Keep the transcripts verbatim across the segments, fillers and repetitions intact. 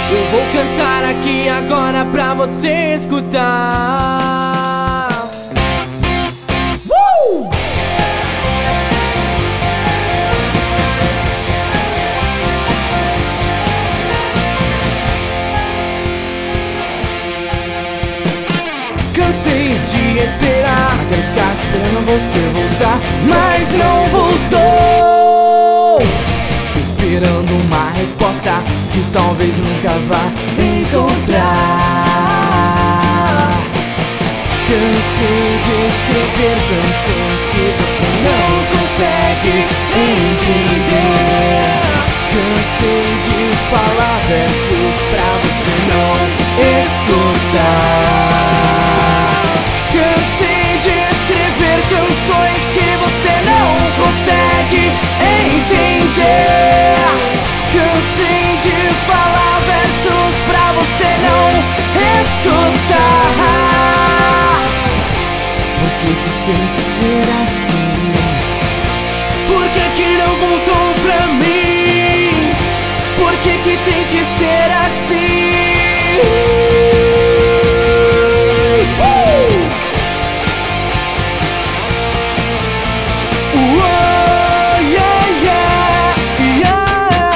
Eu vou cantar aqui agora pra você escutar. uh! Cansei de esperar, quero ficar esperando você voltar, mas não voltou. Esperando uma resposta que talvez nunca vá encontrar. Cansei de escrever canções que você não consegue entender. Cansei de falar versos pra você não escutar. Cansei de escrever canções que você não consegue entender. Cansei de falar versos pra você não escutar. Por que que tem que ser assim? Por que que não voltou pra mim? Por que que tem que ser assim?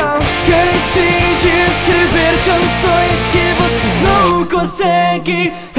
Canções que você não consegue